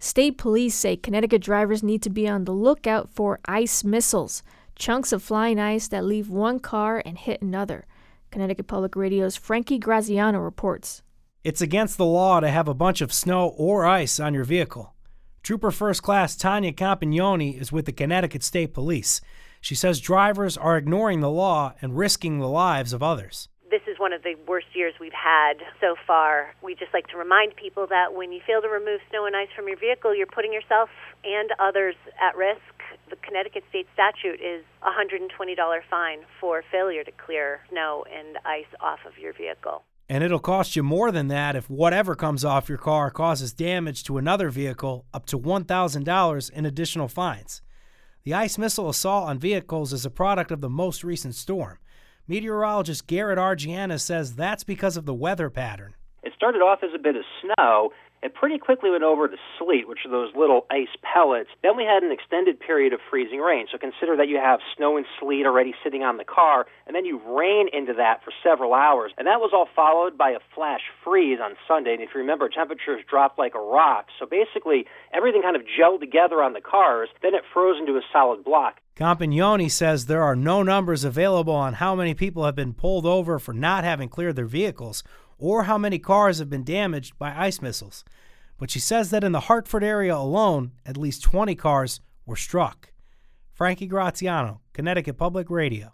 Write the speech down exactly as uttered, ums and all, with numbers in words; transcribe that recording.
State police say Connecticut drivers need to be on the lookout for ice missiles, chunks of flying ice that leave one car and hit another. Connecticut Public Radio's Frankie Graziano reports. It's against the law to have a bunch of snow or ice on your vehicle. Trooper First Class Tanya Campagnoni is with the Connecticut State Police. She says drivers are ignoring the law and risking the lives of others. This is one of the worst years we've had so far. We just like to remind people that when you fail to remove snow and ice from your vehicle, you're putting yourself and others at risk. The Connecticut state statute is a one hundred twenty dollars fine for failure to clear snow and ice off of your vehicle. And it'll cost you more than that if whatever comes off your car causes damage to another vehicle, up to one thousand dollars in additional fines. The ice missile assault on vehicles is a product of the most recent storm. Meteorologist Garrett Argiana says that's because of the weather pattern. It started off as a bit of snow. It pretty quickly went over to sleet, which are those little ice pellets. Then we had an extended period of freezing rain. So consider that you have snow and sleet already sitting on the car, and then you rain into that for several hours. And that was all followed by a flash freeze on Sunday. And if you remember, temperatures dropped like a rock. So basically, everything kind of gelled together on the cars. Then it froze into a solid block. Campagnoni says there are no numbers available on how many people have been pulled over for not having cleared their vehicles or how many cars have been damaged by ice missiles. But she says that in the Hartford area alone, at least twenty cars were struck. Frankie Graziano, Connecticut Public Radio.